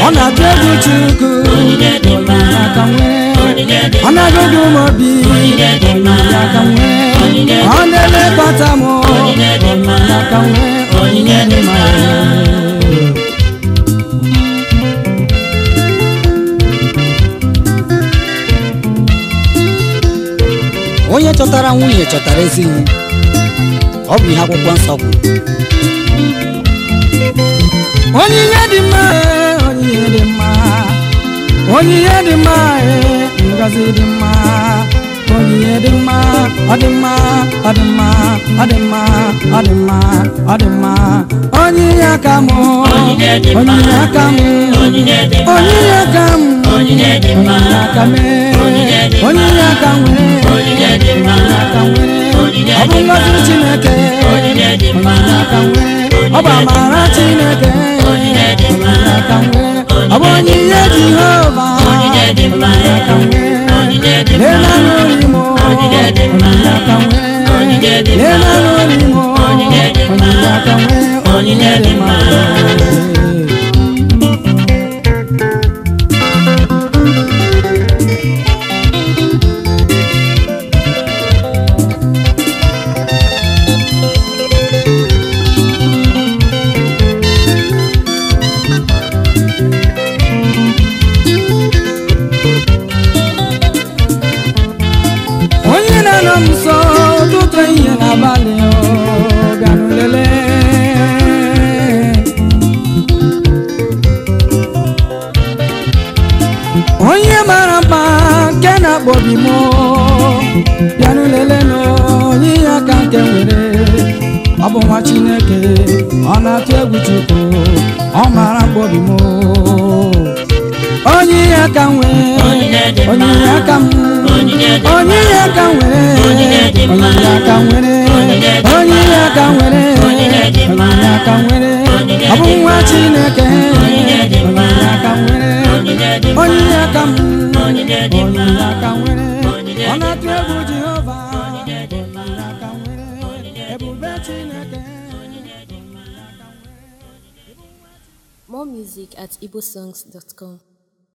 na-atụ egwu Chukwu onyinye aka nwere ọ na-agụgụ m obi onyinye aka nwere ọ na-elekọta m onyinye aka nwere onyinye dị mma onye chọtara nwunye chọtara ezi ihe ọ bụ ihe akwụkwọ nsọ kwuru onyinye dị mma onyinye dị mma onyinye dị mma ngozi dị mma onyinye dị mma ọ dị mma ọ dị mma ọ dị mma ọ dị mma ọ dị mma onyinye aka m onyinye aka m onyinye aka m onyinye aka m onyinye aka nwere aka nwere ọ bụ ngozi Chineke onyinye aka nwere ọ bụ amara Chineke aka nwere ọ bụ onyinye Jehova aka nwere lela n'olimo aka nwere lela n'olimo aka nwere onyinye dị mma onye mara mma nke na-akpọbi m bịanụ lelee n'onye aka nke nwere ọ bụ nwa Chineke ọ na-atụ egwu Chukwu ọ mara mkpọbi m onye aka nwere onye aka m onye aka nwere onye aka nwere onye aka nwere onye aka nwere ọ bụ nwa Chineke onye aka nwere onye aka m onye aka nwere ọ na-atụ egwu Jehova onye aka nwere ebube Chineke. More music at igbosongs.com.